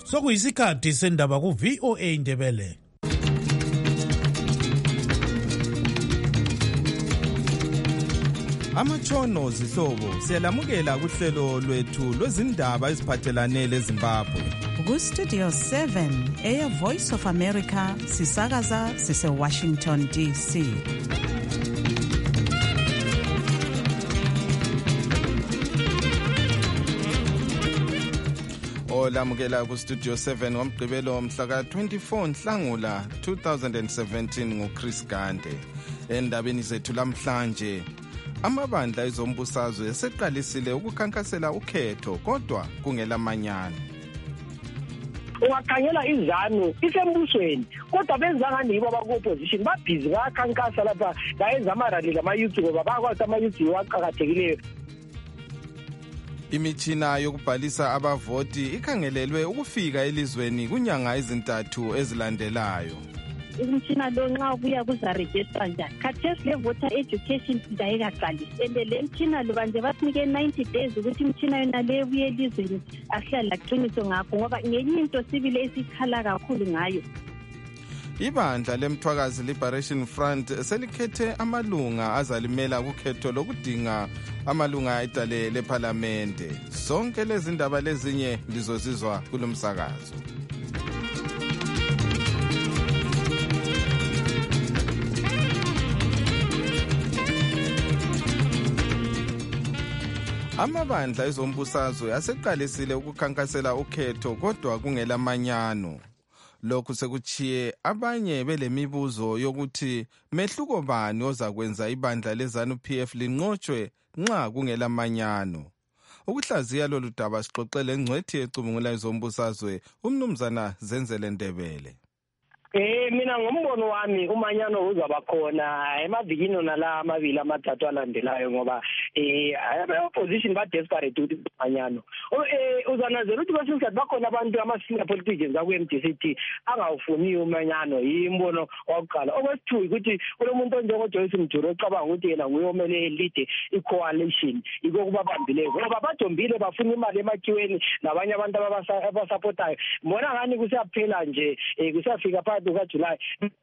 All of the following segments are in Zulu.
Sokuyisikhathi sendaba ku-VOA Indebele. Amatshono zihlobo siyalamukela kuhlelo lwethu lwezindaba eziphathelane leZimbabwe. Ku-Studio 7 Air Voice of America sisakaza sise-Washington DC. Olamukela ku-Studio 7 ngomgqibelo mhla ka-24 Nhlangula 2017 nguChris Gande. Endabeni zethu lamhlanje, amabandla ezombusazwe eseqalisile ukukhankasela ukhetho kodwa kungelamanyano. Ungakhangela izanu isembusweni kodwa benzanga nibo abaku-opposition babhizi bayakhankasa lapha bayenza amarali lama-youth ngoba bakwazi ama-youth waqakathekileyo. Imitshina yokubhalisa abavoti ikhangelelwe ukufika elizweni kunyanga ezintathu ezilandelayo. Umtshina lo nxa ubuya kuzaregistra njani? Khathesi le-voter education ayikaqalisi. Ende le mtshina lo banje basinike 90 days ukuthi imtshina yona le ebuye elizweni ahlala laqiniso ngakho ngoba ngenye into sibile esikhala kakhulu ngayo. Ibandla lemthwakazi Liberation Front selikhethe amalunga azalimela kukhetho lokudinga amalunga edale leParlamente. Sonke lezi ndaba lezinye lizozizwa kulomsakazo. Amabandla ezombusazwe aseqalisile ukukhankasela ukhetho kodwa kungelamanyano. Lokhu sekuchiye abanye belemibuzo yokuthi mehluko bani ozakwenza ibandla leZANU-PF linqotshwe nxa kungelamanyano. Ukuhlaziya lolu daba sixoxele ngcwethi ecubungula ezombusazwe uMnumzana Zenzele Ndebele. Mina ngombono wami umanyano uzaba khona emavikini nala amabili amathathu alandelayo ngoba opposition ba desperate ukuthi umanyano. Uzanazela ukuthi kwesinye isikhathi bakhona abantu ama-senior politicians aku-MDC angawufuni umanyano yimbono wakuqala. Okwesithu ukuthi kulomuntu onjengoJoyce Mjuru ocabanga ukuthi yena nguye omele lead i-coalition yiko kubabambileyo ngoba bajombile bafuna imali emakhiweni nabanye abantu abasupportayo. Mbona ngani kusiyaphela nje kusiyafika phakathi kukaJuly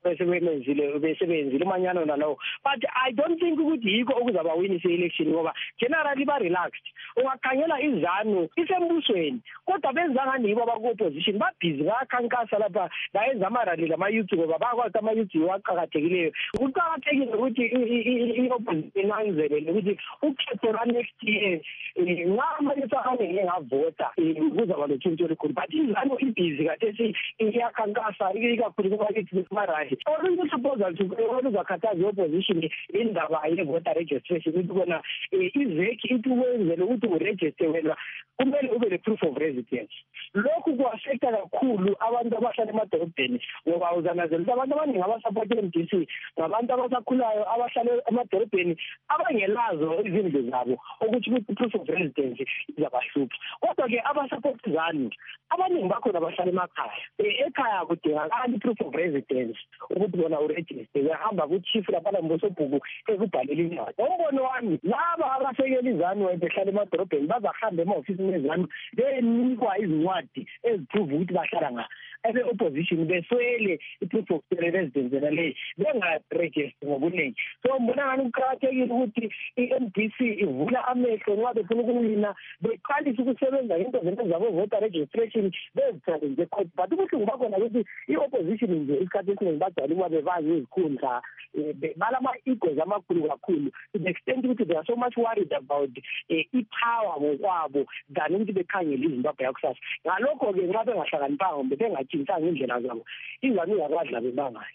besebenzile umanyano nalawo. But I don't think ukuthi yiko okuzaba win election ngoba generally ba relaxed. Ungakhangela izanu isembusweni kodwa benzanga nibo abaku-opposition babhizi bayakhankasa lapha bayenza amarali lama-youth ngoba bakwazi ama-youth waqakathekileyo. Kuqakathekile ukuthi i-opposition anzelele ukuthi ukhetho lwa-next year nxa ama-youth angeke ngavota kuzaba lotshintsho olukhulu. But izanu ibhizi kathesi iyakhankasa ikakhulu kumarali. Olunye proposal oluzakhathaza i-opposition indaba ye-voter registration ukuthi kona izeki ithi ukwenzela ukuthi uregister wena kumele ube le-proof of residence. Lokhu ku-affecta kakhulu abantu abahlala emadolobheni ngoba uzanazela ukuthi abantu abaningi abasapota i-MDC ngabantu abasakhulayo abahlala emadolobheni abangelazo izindlu zabo ukuthi i-proof of residence izabahlupha. Kodwa-ke abasapota izanu abaningi bakhona abahlala emakhaya. Ekhaya kudingakala i-proof of residence ukuthi bona uregister uyahamba ku-chief laphana mbosobhuku ekubhalela incwadi. Umbono wami laba abasekela izanu behlala emadolobheni bazahambe ema-ofisini ezanu benikwa izincwadi eziprove ukuthi bahlala nga ebe-opposition beswele i-proof of residence naleyo bengaregister ngobuningi. So mbona ngani kuqakathekile ukuthi i-MDC ivula amehlo nxa befuna ukuwina beqalise ukusebenza ngento zento zabo-voter registration bezithole nje court. But ubuhlungu bakhona ukuthi i-opposition nje isikhathi esiningi bagcwala ukuba bebazi izikhundla balama-egos amakhulu kakhulu to the extent ukuthi they are so much worried about i-power ngokwabo than ukuthi bekhangele iZimbabwe yakusasa. Ngalokho-ke nxa bengahlakaniphanga bengatshintsanga indlela zabo izanu yakwadla bebangayo.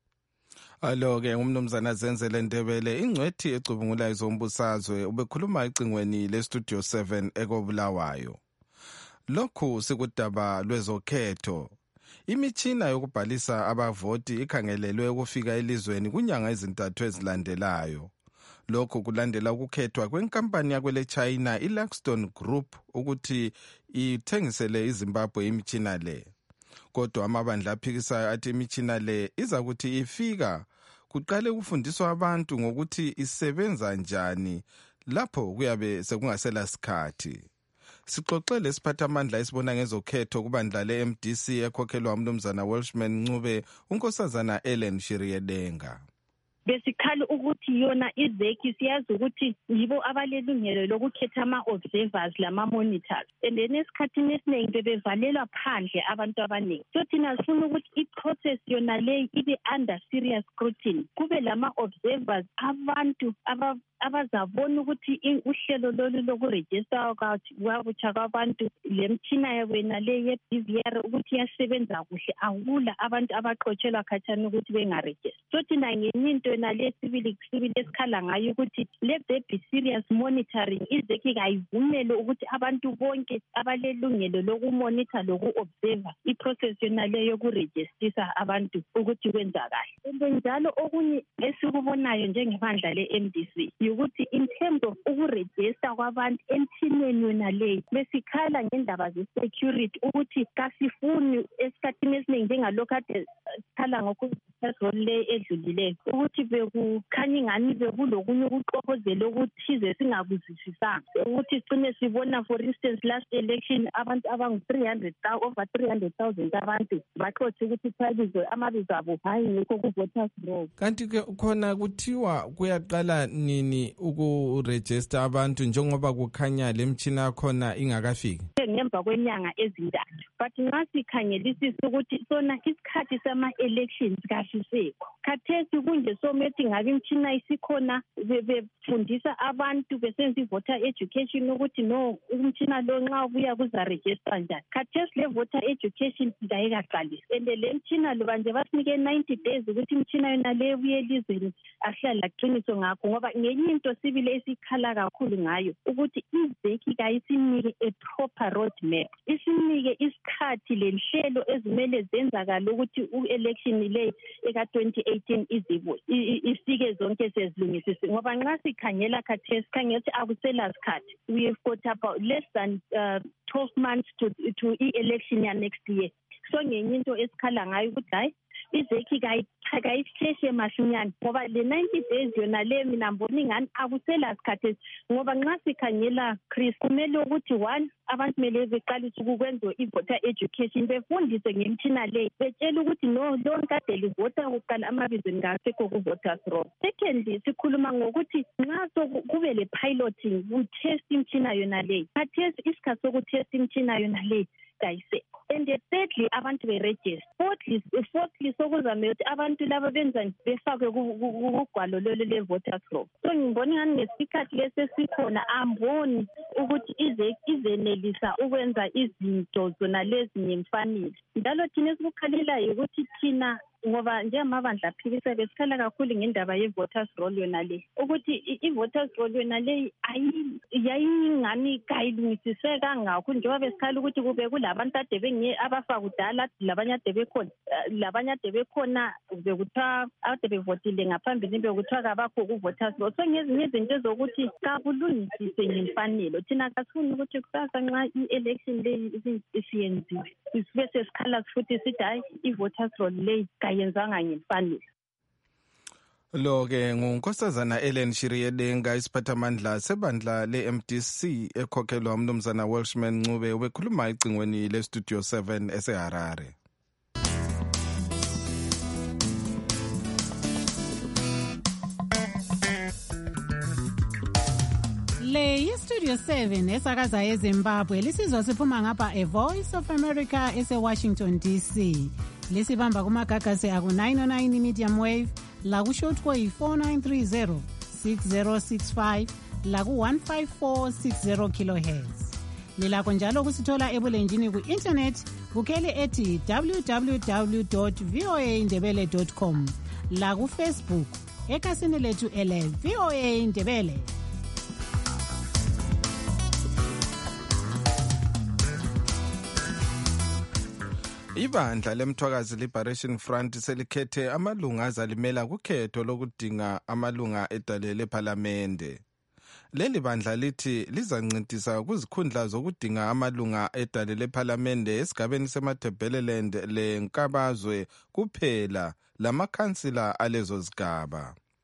Alo-ke uMnumzana Zenzele Ndebele ingcwethi ecubungula ezombusazwe ubekhuluma ecingweni le-Studio 7 ekobulawayo. Lokhu sikudaba lwezokhetho. Imitshina yokubhalisa abavoti ikhangelelwe ukufika elizweni kunyanga ezintathu ezilandelayo. Lokhu kulandela ukukhethwa kwenkampani yakwele China iLaxton Group ukuthi ithengisele iZimbabwe imitshina le. Kodwa amabandla aphikisayo athi imitshina le izakuthi ifika kuqale kufundiswa abantu ngokuthi isebenza njani lapho kuyabe sekungasela sikhathi. Sixoxele isiphathamandla esibona ngezokhetho kubandla le-MDC ekhokhelwa umnumzana Welshman Ncube, unkosazana Ellen Shiriyedenga. Besikhala ukuthi yona izeki siyazi ukuthi yibo abalelungelo lokukhetha ama-observers lama-monitors and then esikhathini esiningi bebevalelwa phandle abantu abaningi. So thina sifuna ukuthi i-process yona leyi ibe under serious scrutiny. Kube lama-observers abantu abazabona ukuthi uhlelo lolu lokurejista kwabutsha kwabantu lemtshina yabena le ye-BVR ukuthi yasebenza kuhle, akula abantu abaqotshelwa khatshana ukuthi bengarejista. So thina ngenye into yona le sibili esikhala ngayo ukuthi let there be serious monitoring. Izeki kayivumele ukuthi abantu bonke abalelungelo lokumonitor loku-observer i-process yona le yokurejistisa abantu ukuthi kwenzakala. Njalo okunye esikubonayo njengebandla le-MDC ukuthi in terms of ukurejista kwabantu emthineni yona leyi besikhala ngendaba ze-security ukuthi kasifuni esikhathini esiningi njengalokhu ade sikhala ngokurejista le edlulileyo ukuthi bekukhanya ingani bekulokunye ukuxokozela okuthize singakuzwisisanga ukuthi sigcine sibona for instance last election abantu over 300,000 abantu baxotshe ukuthi phakathi amabizo abo hayi ngikho ku-voters roll. Kanti-ke khona kuthiwa kuyaqala nini ukurejista abantu njengoba kukhanya lemtshina yakhona ingakafiki? Ngemva kwenyanga ezintathu. But nxa sikhangelisisa ukuthi sona isikhathi sama-elections kasisekho. Khathesi kunje somethi ngabe imtshina isikhona befundisa abantu besenza i-voter education ukuthi no umtshina lo nxa ubuya kuzarejista njani. Khathesi le voter education ayikaqalisi. And le mtshina lo banje basinike 90 days ukuthi imtshina yona le ubuye elizweni ahlala laqiniso ngakho ngoba ngenye into sibile esikhala kakhulu ngayo ukuthi izeki kayisinike a proper road map. Isinike isikhathi lenhlelo ezimele zenzakala ukuthi u-election le eka-2018 isike zonke sezilungisise ngoba nxa sikhangela khathesi sikhangela ukuthi akusela sikhathi. We have got about less than 12 months to i-election ya next year. So ngenye into esikhala ngayo ukuthi hayi izeki kayihleshe masinyane ngoba le 90 days yona le mina mbona ingani akusela sikhathi ngoba nxa sikhangela Chris kumele ukuthi one abantu kumele beqalise ukwenza i-voter education befundise ngemtshina le betshela ukuthi no lonke kade livota ukuqala amabizo ngasekho ku-voters roll. Secondly sikhuluma ngokuthi nxa kube le piloting utest imtshina yona le khathesi isikhathi sokutest imtshina yona le kayisekho. And thirdly abantu be-register. Fourthly sokuzame ukuthi abantu laba benzani befakwe kugwalo lolu le-voters roll. So ngibona ingani ngesikhathi lesesikhona amboni ukuthi izenelisa ukwenza izinto zona lezi ngemfanele. Njalo thina esikukhalelayo ukuthi thina ngoba njengamabandla aphikisa besikhala kakhulu ngendaba ye-voters roll yona le ukuthi i-voters roll yona le yayingani kayilungisise kangakho njengoba besikhala ukuthi kube kulabantu ade abafa kudala labanye ade bekhona bekuthiwa ade bevotile ngaphambili bekuthiwa kabakho ku-voters roll. So ngezinye izinto ezokuthi kabulungisise ngemfanelo thina kasifuni ukuthi kusasa nxa i-election le isiyenziwe bese sikhala futhi sithi hayi i-voters roll le kayenzanga ngemfanelo. Lo-ke ngunkosazana Ellen Shiriyedenga isiphathamandla sebandla le-MDC ekhokhelwa umnumzana Welshman Ncube ubekhuluma ecingweni le-Studio 7 eseHarare. Le yi-Studio 7 esakaza eZimbabwe lisizwa siphuma ngapha eVoice of America ese-Washington DC. Lisibamba kumagagasi aku-909 medium wave laku-shortwave 4930 6065 laku-15460 kilohertz. Lilakho njalo kusithola ebulenjini ku-internet bukhele ethi www.voaindebele.com laku-Facebook ekhasini lethu ele VOA Ndebele. Ibandla lemthwakazi Liberation Front selikhethe amalunga azalimela kukhetho lokudinga amalunga edale lephalamende. Leli bandla lithi lizancintisa kuzikhundla zokudinga amalunga edale lephalamende esigabeni seMatabeleland leNkabazwe kuphela lamakhansila alezo zigaba.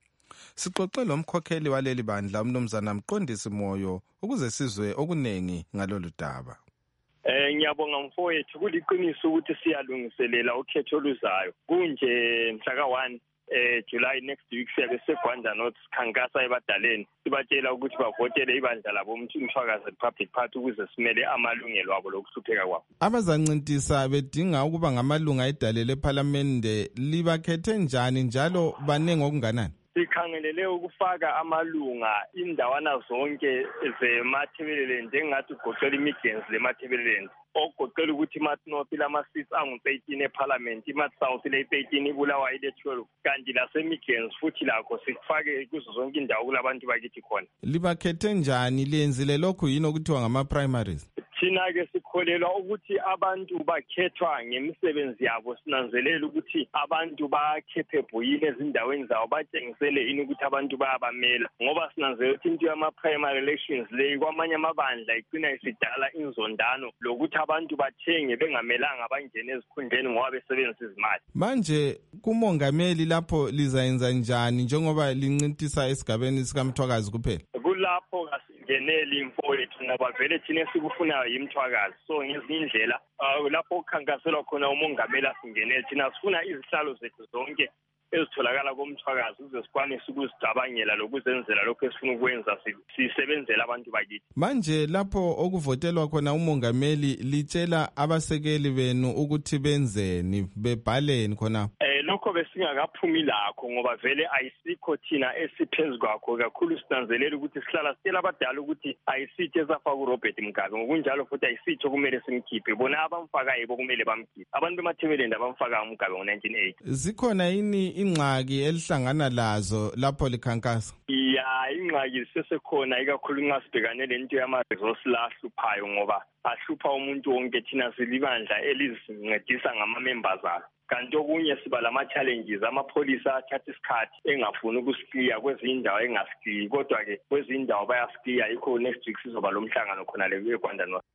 Sixoxe lo mkhokheli waleli bandla umnumzana Mqondisi Moyo ukuze sizwe okunengi ngalolu daba. Ngiyabonga mfowethu, kuliqiniso ukuthi siyalungiselela ukhetho oluzayo. Kunje mhla ka-1 July next week siyabe seGwanda North sikhankasa ebadaleni sibatshela ukuthi bavotele ibandla labo uMthwakazi Republic Party ukuze simele amalungelo abo lokuhlupheka kwabo. Abazancintisa bedinga ukuba ngamalunga edale lePhalamende libakhethe njani njalo banenge okunganani? Sikhangelele ukufaka amalunga indawana zonke zeMathebeleland njengathi kugoqela iMidlands leMathebeleland okugoqela ukuthi iMath-North lama-seats angu-13 eParliament, iMath-South le-13 iBulawayo ile-12 kanti laseMidlands futhi lakho sikufake kuzo zonke indawo kulabantu bakithi khona. Libakhethe njani? Liyenzile lokhu yini okuthiwa ngama-primaries? Thina-ke sikholelwa ukuthi abantu bakhethwa ngemisebenzi yabo. Sinanzelela ukuthi abantu bakhephe yini ezindaweni zabo, batshengisele ini ukuthi abantu bayabamela, ngoba sinanzelela ukuthi into yama-primary elections le kwamanye amabandla igcina isidala inzondano lokuthi abantu bathenge bengamelanga bangene ezikhundleni ngoba besebenzisa izimali. Manje kumongameli lapho lizayenza njani njengoba lincintisa esigabeni sikaMthwakazi kuphela? Kulapho kasingeneli mfowethu ngoba vele thina sikufunayo yiMthwakazi. So ngezinye indlela lapho kukhankaselwa khona umongameli asingenele, thina sifuna izihlalo zethu zonke ezitholakala koMthwakazi ukuze sikwanise ukuzicabangela lokuzenzela lokho esifuna ukwenza sisebenzela abantu bakithi. Manje lapho okuvotelwa khona umongameli litshela abasekeli benu ukuthi benzeni, bebhaleni khona? Lokho besingakaphumi lakho ngoba vele ayisikho thina esiphenzu kwakho, kakhulu sinanzelela ukuthi sihlala sitshela abadala ukuthi ayisithi esafaka uRobert Mugabe, ngokunjalo futhi ayisithi okumele simkhiphe, bona abamfaka yibo kumele bamkhiphe. Abantu bemathebelendi abamfaka uMugabe ngo-1980. Zikhona yini ingxaki elihlangana lazo lapho likhankasa? Ya, ingxaki sesekhona ikakhulu nxa sibhekane lento yama-resource la ahluphayo ngoba ahlupha umuntu wonke. Thina silibandla elizincedisa ngama-members alo, kanti okunye siba lama-challenges. Amapholisa athatha isikhathi engafuni ukusikliya, kwezinye indawo engasikliyi, kodwa-ke kwezinye indawo bayasikliya. Yikho next week sizoba lo mhlangano khona le eGwanda North.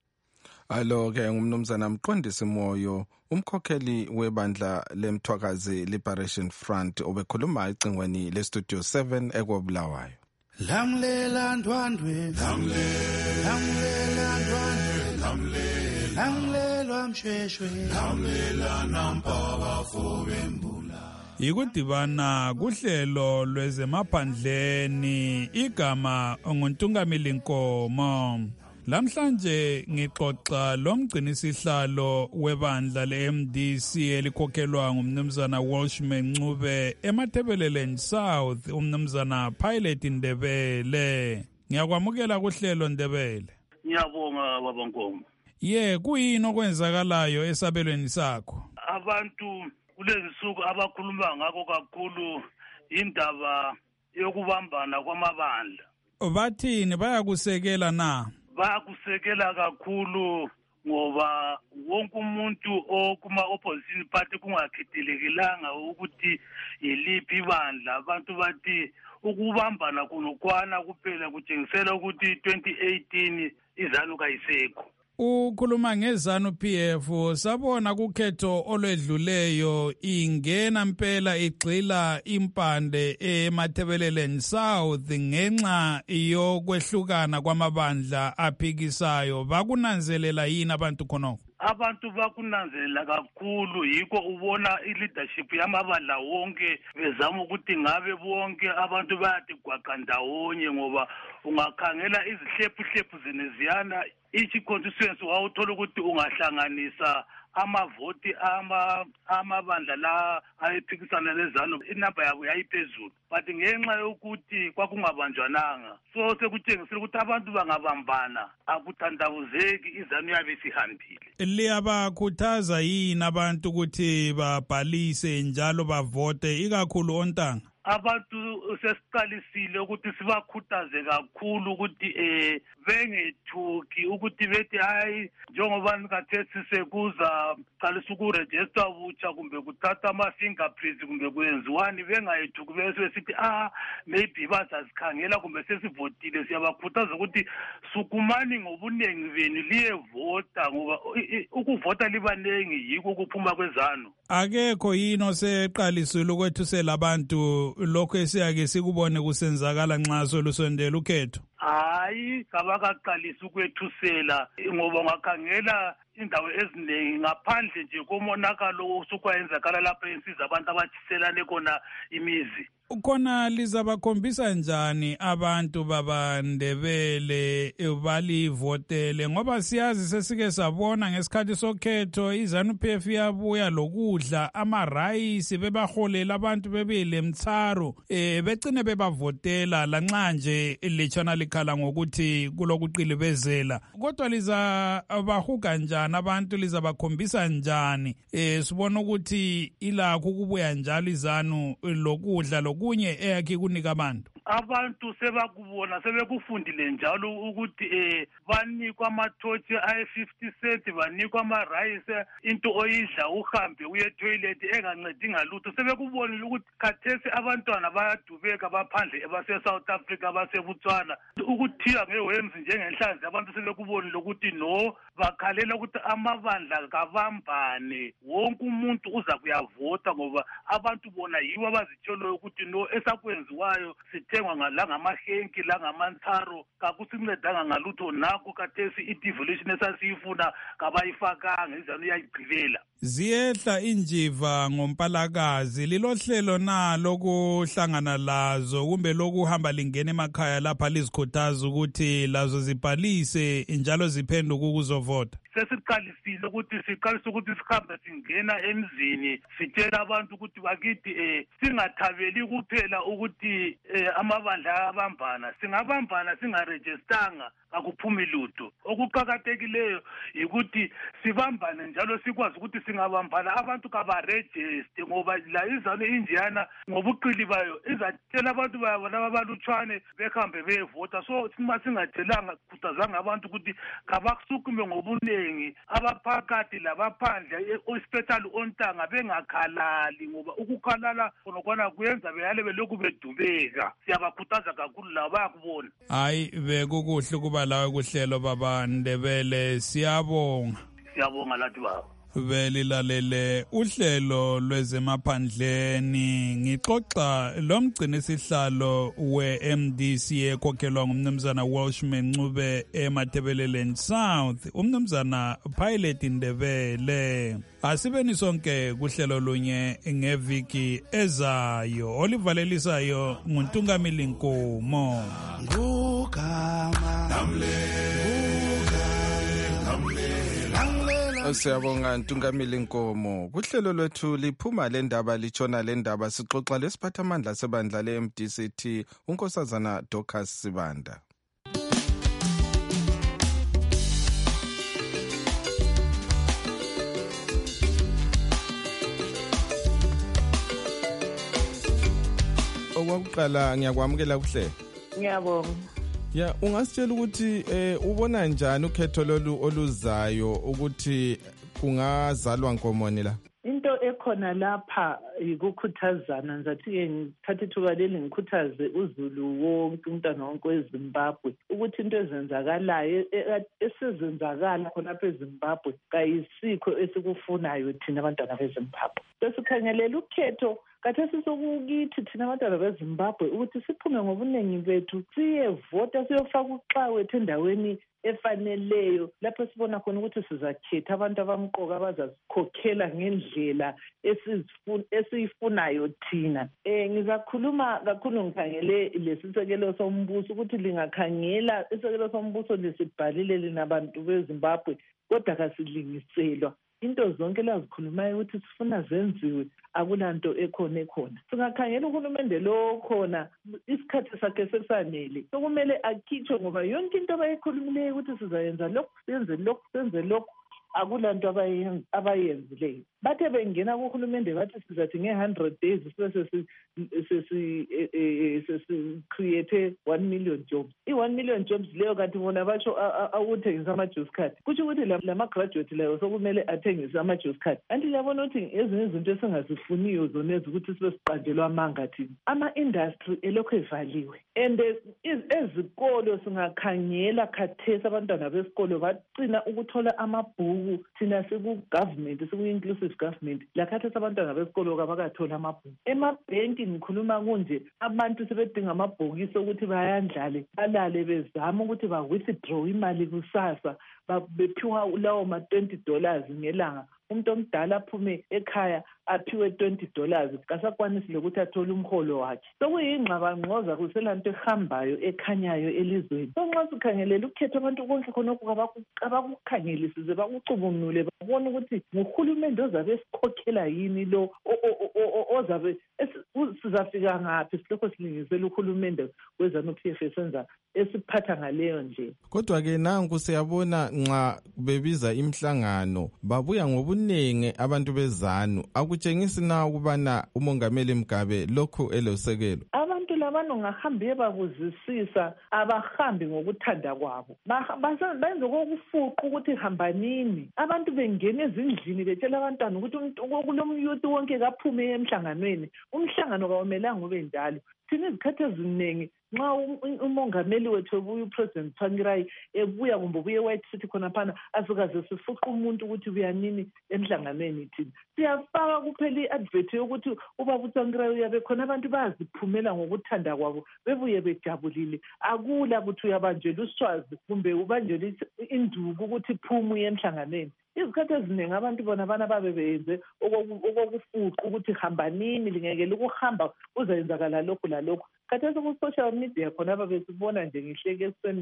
Alo-ke ngumnumzana Mqondisi Moyo, umkhokheli webandla leMthwakazi Liberation Front obekhuluma ecingweni leStudio 7 eKobulawayo. Lamlela ndwandwe, lamlela ndwandwe, lamlelwa mshweshwe, lamlela nampaka fobembula. Yikudibana kuhlelo lwezemaphandleni, igama nguNtungamili Nkomo. Lamhlanje ngixoxa lomgcinisihlalo webandla leMDC elikhokhelwa ngumnumzana Welshman Ncube eMathebeleland South, umnumzana Pilot Ndebele. Ngiyakwamukela kuhlelo Ndebele. Ngiyabonga baba Nkomo. Kuyini okwenzakalayo esabelweni sakho? Abantu kulezisuku abakhuluma ngakho kakhulu indaba yokubambana kwamabandla. Bathini, bayakusekela na? Bayakusekela kakhulu ngoba wonke umuntu okuma-opposition party kungakhethelekelanga ukuthi yiliphi ibandla. Abantu bathi ukubambana kunokwana kuphela kutshengisela ukuthi 2018 izanu kayisekho. Ukhuluma ngezanu PF, sabona kukhetho olwedluleyo ingena mpela igxila impande eMathebeleland South ngenxa yokwehlukana kwamabandla aphikisayo. Bakunanzelela yini abantu khonoko? Abantu bakunanzelela kakhulu, yikho ubona i-leadership yamabandla wonke bezama ukuthi ngabe bonke abantu bayathi gwaqa ndawonye, ngoba ungakhangela izihlephu zeneziyana each constituency wawuthola ukuthi ungahlanganisa amavoti amabandla la ayephikisana lezanu inamba yabo yayiphezulu, but ngenxa yokuthi kwakungabanjwananga so sekutshengisela ukuthi abantu bangabambana akuthandabuzeki, izanu yabe sihambile. Liyabakhuthaza yini abantu ukuthi babhalise njalo bavote ikakhulu ontanga? Abantu sesiqalisile ukuthi sibakhuthaze kakhulu ukuthi bengethuki ukuthi bethi hayi njengoba nikathethi sekuza qalisa ukurejista butsha kumbe kuthatha ama-fingerprints kumbe kwenziwani, bengayethuki bese sithi maybe bazazikhangela kumbe sesivotile. Siyabakhuthaza ukuthi sukumani ngobuningi benu liyevota ngoba ukuvota libaningi yikho ukuphuma kwezanu. Akekho yini oseqalisile ukwethusela abantu lokho esiya siyabuya ke sikubone kusenzakala nxa solusondela ukhetho. Hayi kabakaqalisa ukwethusela ngoba ungakhangela indawo eziningi ngaphandle nje komonakalo osukwayenzakala lapha ensiza abantu abathiselane khona imizi. Khona lizabakhombisa njani abantu babaNdebele balivotele ngoba siyazi sesike sabona ngesikhathi sokhetho iZANU-PF yabuya lokudla amarayisi bebaholela abantu bebelemtharo begcine bebavotela lanxa nje lechana likhala ngokuthi kulokuqilibezela kodwa lizabahuga njani abantu lizabakhombisa njani sibona ukuthi ilakho ukubuya njalo iZANU lokudla kunye eyakhe kunika abantu sebakubona sebekufundile njalo ukuthi banikwa amathothi ayi-50 cent banikwa amarayisi into oyidla uhambe uye toilet engancedi ngalutho sebekubonile ukuthi khathesi abantwana bayadubeka baphandle abase-South Africa abaseBotswana ukuthiya ngewemzi njengenhlanzi abantu sebekubonile ukuthi no bakhalela ukuthi amabandla kabambane wonke umuntu uza kuyavota ngoba abantu bona yibo abazitsholo ukuthi no esakwenziwayo sithengwa ngamahenki langamantharo kakusincedanga ngalutho nakho kathesi i-devolution esasiyifuna kabayifakanga iZANU iyayigqilela. Ziyehla injiva ngompalakazi lilohlelo na lokuhlangana lazo kumbe lokuhamba lingene emakhaya lapha lizikhuthaza ukuthi lazo zibhalise njalo ziphenduke ukuzovota. Sesiqalisile ukuthi sihambe singena emzini sitshela abantu ukuthi bakithi singathabeli kuphela ukuthi amabandla abambana singabambana singarejistanga akuphumi lutho. Okuqhakathekileyo ukuthi sibambane njalo sikwazi ukuthi singabambana abantu kabarejiste ngoba la iZANU injiyana ngobuqili bayo izatshela abantu bayabona abalutshwane behambe beyevota so singatshelanga khuthazanga abantu ukuthi kabasukume ngobunengi abaphakathi labaphandle especially ontanga bengakhalali ngoba ukukhalala khonokwana kuyenza beyale belokhu bedubeka. Siyabakhuthaza kakhulu labo bayakubona. Hayi bekukuhle ukuba lawe kuhlelo babaNdebele siyabonga. Siyabonga lathi baba. Belilalele uhlelo lwezemaphandleni ngixoxa lomgcini sihlalo we-MDC ekhokhelwa ngumnumzana Welshman Ncube eMatabeleland South umnumzana Pilot Ndebele. Asibeni sonke kuhlelo lunye ngeviki ezayo olivalelisayo nguNtungamili Nkomo. Ngugama Siyabonga Ntungamili Nkomo. Kuhlelo lwethu liphuma le ndaba litshona le ndaba sixoxa lesiphathamandla sebandla le-MDCT uNkosazana Dorcas Sibanda. Okwakuqala ngiyakwamukela kuhle. Ngiyabonga. Ya ungasitshela ukuthi ubona njani ukhetho lolu oluzayo ukuthi kungazalwa Nkomoni la? Into ekhona lapha ikukhuthazana ngizathi ngithatha ithuba leli ngikhuthaze uZulu wonke umntwana wonke weZimbabwe ukuthi into ezenzakalayo esezenzakala khonapha eZimbabwe kayisikho esikufunayo thina abantwana beZimbabwe. Sesikhangelela ukhetho kathesi sokukithi thina abantwana beZimbabwe ukuthi siphume ngobunengi bethu siyevota siyofaka uxawethu endaweni efaneleyo lapho sibona khona ukuthi sizakhetha abantu abamqoka abazasikhokhela ngendlela esiyifunayo thina. Ngizakhuluma kakhulu ngikhangele lesisekelo sombuso ukuthi lingakhangela isekelo sombuso lisibhalile lina bantu beZimbabwe kodwa kasilingiselwa. Into zonke lazikhulumayo ukuthi sifuna zenziwe akulanto ekhona. Singakhangela uhulumende lo khona isikhathi sakhe sesanele sokumele akhitshwe ngoba yonke into abayikhulumileyo ukuthi sizayenza lokhu senze lokhu akulanto abayenzileyo. Bathe bengena kuhulumende bathi sizathi nge-100 days sesi-create 1 million jobs. I-1 million jobs leyo kanti bona batsho awuthengisa ama-juice card. Kutsho ukuthi lama-graduate layo sokumele athengise ama-juice card. Kanti liyabona ukuthi ezinye izinto esingazifuniyo zonezi ukuthi sibe siqanjelwa amanga thina. Ama-industry elokhu evaliwe. And ezikolo singakhangela khathesi abantwana besikolo bacina ukuthola amabhuku thina siku-government, siku-inclusive government, lakhathesi abantwana besikolo kabakathola amabhuku. Emabhenki ngikhuluma kunje, abantu sebedinga amabhokisi ukuthi bayandlale, balale bezama ukuthi ba-withdraw imali kusasa, bephiwa lawo ma-$20 ngelanga. Umuntu omdala aphume ekhaya aphiwe $20, kasakwanisile ukuthi athole umholo wakhe. Sokuyingxabangxoza kuselanto ehambayo ekhanyayo elizweni. So nxa sikhangelela ukukhetha abantu konke khonokho abakukhangelisize bakucubunule babone ukuthi nguhulumende ozabe esikhokhela yini lo ozabe sizafika ngaphi silokho silingisela uhulumende weZANU-PF esenza esiphatha ngaleyo nje. Kodwa-ke nanku siyabona nxa bebiza imhlangano babuya ngobunengi abantu beZANU. Akutshengisi na ukubana umongameli Mugabe lokhu elosekelo? Abantu labano ngahambe babuzisisa, abahambi ngokuthanda kwabo. Benze kokufuqa ukuthi hambanini. Abantu bengena ezindlini betshela abantwana ukuthi kulomyuthi wonke kaphume emhlanganweni. Umhlangano kawumelanga ube njalo. Thina izikhathi eziningi nxa umongameli wethu ebuya uPresident Tsvangirai ebuya kumbe ubuye eWhite City khonaphana asikaze sifuqa umuntu ukuthi uyanini emhlanganweni thina. Siyafaka kuphela i-advert yokuthi ubaba Tsvangirai uyabe khona abantu bayaziphumela ngokuthanda kwabo bebuye bejabulile. Akula ukuthi uyabanjela uswazi kumbe ubanjela induku ukuthi phuma uye emhlanganweni. Izikhathi eziningi abantu bona babe benze okokufuqa ukuthi hambanini lingekele ukuhamba uzayenzakala lokhu lalokhu. Khathesi ku-social media khona besibona nje ngihleke ekuseni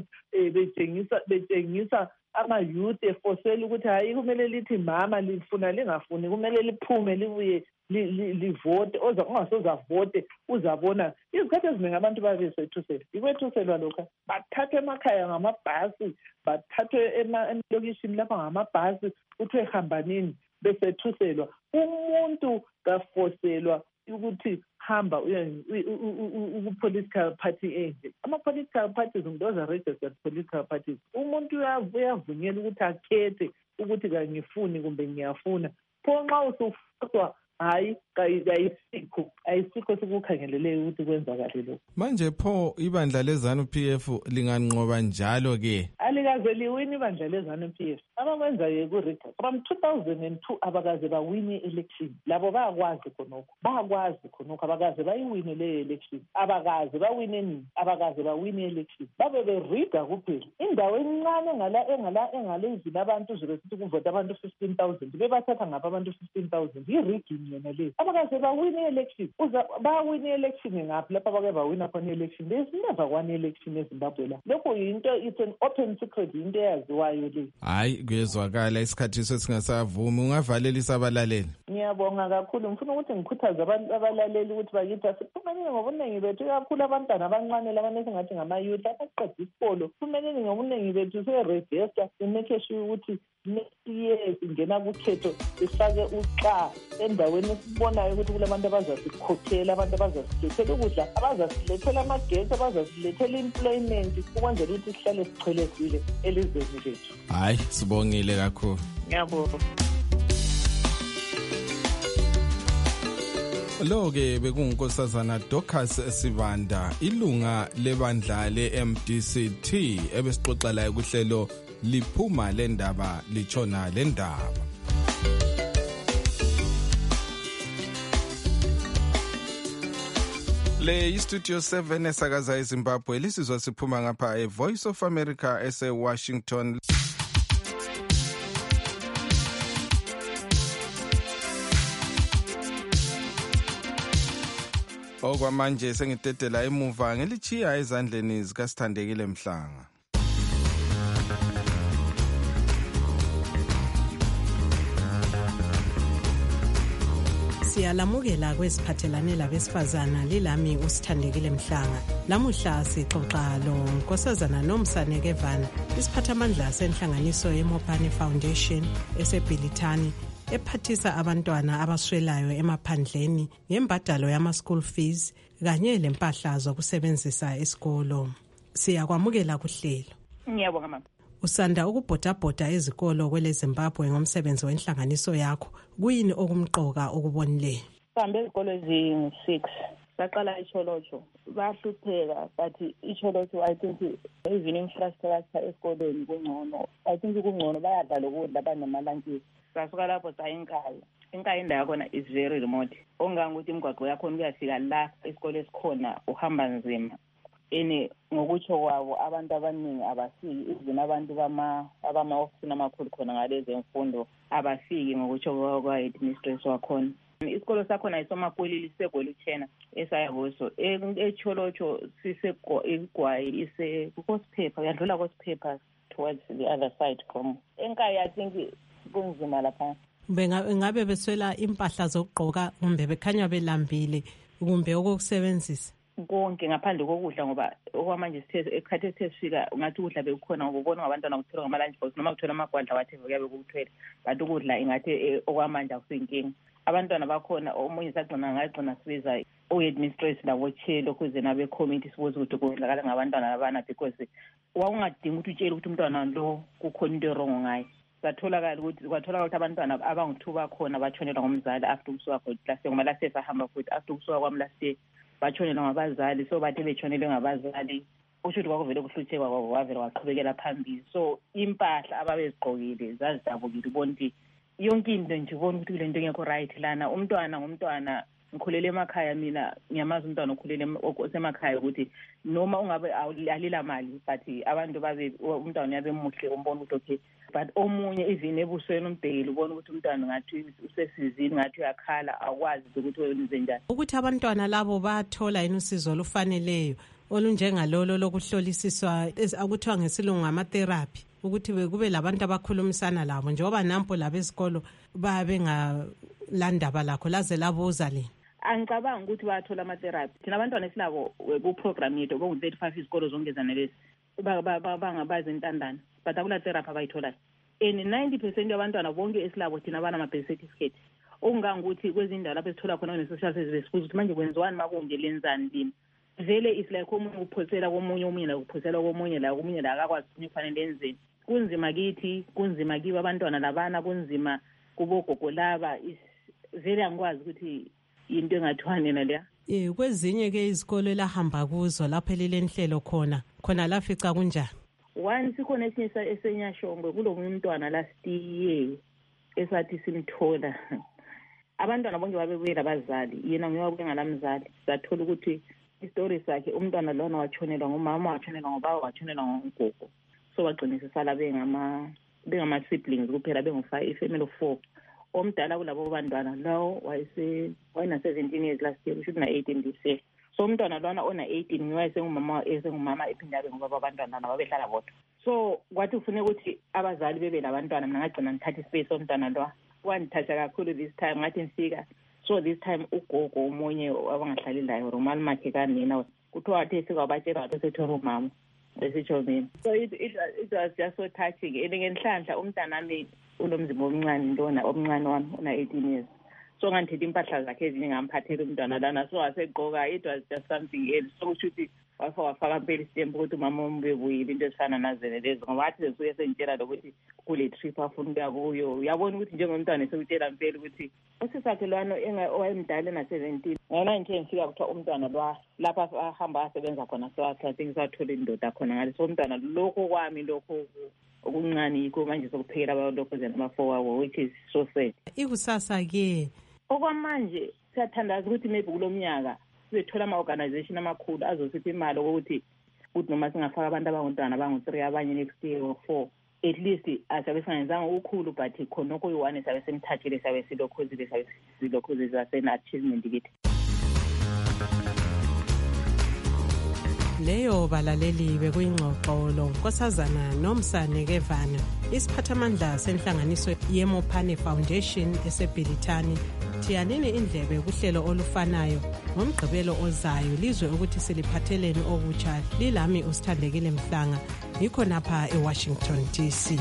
betshengisa ama-youth efosela ukuthi hayi kumele lithi mama lifuna lingafuni kumele liphume libuye livote ungasozavote uzabona. Izikhathi eziningi abantu babesethuselwa ikwethuselwa lokho bathathwe emakhaya ngamabhasi bathathwe emalokishini lapha ngamabhasi kuthiwe hambanini besethuselwa. Umuntu kafoselwa ukuthi hamba uku-political party enje. Ama-political parties those are registered political parties. Umuntu uyavunyela ukuthi akhethe ukuthi kangifuni kumbe ngiyafuna. Pho nxa usufuswa hayi ayisikho sikukhangeleleyo ukuthi kwenzakale lokho. Manje pho ibandla leZANU-PF linganqoba njalo ke? Alikaze liwini ibandla leZANU-PF. Abakwenzayo ku-record from 2002 abakaze bawini election. Labo bayakwazi khonokho abakaze bayiwine leyo election. Abakaze bawine nini? Abakaze bawine election. Babe berida kuphela. Indawo encane engalezini abantu zibesithi kuvota abantu 15,000 bebathatha ngapha abantu 15,000 i-rigging yona le. Abakaze bawine election. Bawine election ngapha lapha bake bawina khona election. There's never one election eZimbabwe la. Lokho yinto, it's an open secret, into eyaziwayo le. Hayi kuyezwakala isikhathi sesingasavumi. Ungavalelisa abalaleli. Ngiyabonga kakhulu. Ngifuna ukuthi ngikhuthaze abalaleli ukuthi bakithi siphumelele ngobunengi bethu kakhulu abantwana abancane labane singathi ngama-youth abaqeda isikolo. Siphumelele ngobunengi bethu se-register make sure ukuthi next year singena kukhetho sifake uxa endaweni esibonayo ukuthi kulabantu abazasikhokhela, abantu abazasilethela ukudla, abazasilethela amagesi, abazasilethela employment ukwenzela ukuthi sihlale sichelesile elizweni lethu. Hayi sibongile kakhulu. Ngiyabonga. Lo-ke bekungunkosazana Dorcas Sibanda, ilunga lebandla le-MDCT ebesixoxa layo kuhlelo liphuma lendaba litshona lendaba. Le iStudio 7 esakaza eZimbabwe lisizwa siphuma ngapha eVoice of America ese-Washington. Okwamanje sengidedela emuva ngelichiya ezandleni zikaSithandekile Mhlanga. Siyalamukela kwesiphathelane labesifazana lilami uSithandekile Mhlanga. Lamuhla sixoxa lo Nkosazana Nomsaneke Van, isiphathamandla senhlanganiso yeMopane Foundation eseBhilithani ephathisa abantwana abaswelayo emaphandleni ngembadalo yama-school fees kanye lempahla zokusebenzisa esikolo. Siyakwamukela kuhlelo. Ngiyabonga mama. Usanda ukubhodabhoda ezikolo kwele Zimbabwe ngomsebenzi wenhlanganiso yakho. Kuyini okumqoka ukubonile? Sihambe izikolo ezingu-6 saqala iCholocho bahlupheka but iCholocho I think even infrastructure esikoleni kungcono. I think kungcono bayadla lokudla banamalanti. Sasuka lapho sayinkaya. Inkaya indawo yakhona is very remote. Ongangukuthi imigwaqo yakhona kuyafika la isikole esikhona uhamba nzima. Ngokutsho kwabo abantu abaningi abafiki, even abantu abama-ofisini amakhulu khona ngalezi mfundo abafiki ngokutsho kwa-administration wakhona. Isikolo sakhona isomakwelili segolitshena esayakuso eCholocho sisegwayi kuKosiphepha yadlula koSiphepha towards the other side from enkaya. I think kunzima lapha. Ngabe beswela impahla zokugqoka kumbe bekhanya belambile kumbe okokusebenzisa konke ngaphandle kokudla, ngoba okwamanje ekhathi esifika ungathi ukudla bekukhona ngokubona ngabantwana kuthelwa ngama-lunch box noma kuthelwa amagwadla whatever kuyabe kukuthwele, but ukudla ingathi okwamanje akusinkinga. Abantwana bakhona omunye ngagcina sibiza o-administration labo-chair ukuze nabe-committee sibuze ukuthi kudlakala ngabantwana labana, because wakungadinga ukuthi utshele ukuthi umntwana lo kukhona into erongo ngayo. Kwatholakala ukuthi abantwana abangu-2 bakhona batshonelwa ngumzali after ukusuka khona last year, ngoba last year sahamba futhi after ukusuka kwami last year batshonelwa ngabazali. So bathe betshonelwe ngabazali usho ukuthi kwakuvele kuhluthekwa kwabo wavele waqhubekela phambili. So impahla ababezigqokile zazidabukile, ubona ukuthi yonke into nje ubona ukuthi kule nto engekho right lana. Umntwana ngumntwana, ngikhulele emakhaya mina, ngiyamazi umntwana okhulele osemakhaya ukuthi noma ungabe alila mali but abantu umntwana uyabe muhle umbona ukuthi okay, but omunye even ebusweni umbhekile ubona ukuthi umntwana ngathi usesizini ngathi uyakhala, akwazi ukuthi wenze njani. Ukuthi abantwana labo bathola yini usizo olufaneleyo olunjengalolo lokuhlolisiswa akuthiwa ngesilungu ama-therapy, ukuthi kube labantu abakhulumisana labo njengoba nampo labesikolo babengalandaba lakho laze labuza lini? Angicabangi ukuthi bayathola ama-therapy. Thina abantwana esilabo ku-program yethu bongu-35 izikolo zonke zanelesi bangabazi intandane, but akula therapy abayitholayo. And 90% yabantwana bonke esilabo thina banama-birth certificate. Okungangukuthi kwezindawo lapho esithola khona ne-social services sibuza ukuthi manje kwenziwani makunje lenzani lini. Vele is like omunye uphosela komunye la kuphosela komunye la akakwazi ukuthi kufanele enzeni. Kunzima kithi, kunzima kibo abantwana labana, kunzima kubogogo laba. Vele angikwazi ukuthi into engathwani naleya. Kwezinye ke izikolo elahamba kuzo lapho elenhlelo khona lafica kunjani? One sikhona esinye esenyashongwe kulo umntwana last year esathi simthola. Abantwana bonke babebuye labazali, yena ngiyobuye ngalamzali. Sathola ukuthi istory sakhe umntwana lona watshonelwa ngumama, watshonelwa ngobaba, watshonelwa ngogogo. So bagcina sisala bengama siblings kuphela, bengu-5, ifamily of 4. Omdala kulabo bantwana lawo wayena 17 years last year, ushuthi na 18 this year. So umntwana lona ona 18 ngiyayisengumama ephindabe ngoba abantwana nabo behlala bodwa. So kwathi ufune ukuthi abazali bebe labantwana, mina ngagcina ngithatha ispace omntwana lo. Wandithatha kakhulu this time, ngathi ngifika. So this time ugogo umunye abangahlali layo Romal makhe kanina kuthiwa athe sika batshela ukuthi sethola umama besitsho mina. So it was just so touching. Ngenhlanhla umntanami unomzimba omncane omncane wami una 18 years. So nganthethe impahla zakhe ezinye ngamphathela umntwana lana, so wasegqoka. It was just something else. So kushuthi wafaka mpela isitembu ukuthi umama umbebuyile, into ezifana nazene lezo, ngoba athi sesuke sengitshela lokuthi kule trip afuna ukuya kuyo. Uyabona ukuthi njengomntwana sekutshela mpela ukuthi usisakhe lwana owayemdala na-17 ngona nje ngifika kuthiwa umntwana lapha ahamba asebenza khona sewathathe ngisathola indoda khona ngale. So umntwana lokho kwami lokho okuncane yikho manje sokuphekela lokho zenamafo wabo, which is so sad. Ikusasa-ke okwamanje siyathandaza ukuthi maybe kulo mnyaka sithola ama-organization amakhulu azosipha imali ukuthi noma singafaka abantu abangontwana abangu-3 abanye next year or 4, at least asabe singayenzanga ukhulu, but khona okuyi-1 sabe semthathile, sabe silokhuzile zasena-achievement kithi. Leyo balaleli bekuyingxoxo lo Nkosazana Nomsane Kevana, isiphathamandla senhlanganiso yeMopane Foundation eseBhilithani. Thiyanini indlebe kuhlelo olufanayo ngomgqibelo ozayo, lizwe ukuthi siliphatheleni okutsha. Lilami uSithandekile Mhlanga, ngikho napha eWashington DC.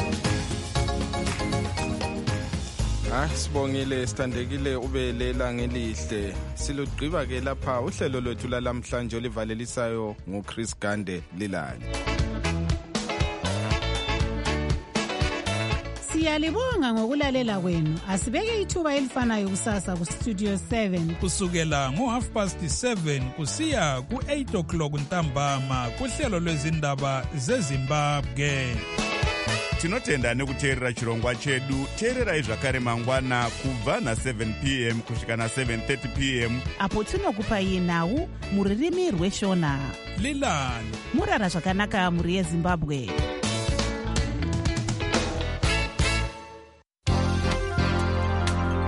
Sibongile Sithandekile, ubelela ngelihle. Silugqiba ke lapha uhlelo lwethu lalamhlanje olivalelisayo nguChris Gande Lilali. Siyalibonga ngokulalela kwenu. Asibeke ithuba elifanayo kusasa ku Studio 7 kusukela ngo7:30 kusiya ku8 ntambama kuhlelo lwezindaba zeZimbabwe. Tinotenda nekuteerera chirongwa chedu. Teererai zvakare mangwana kubva na7 p.m. kusvika na7:30 p.m. apo tinokupai nhau muririmi rweshona. Lilani murara zvakanaka muri yeZimbabwe.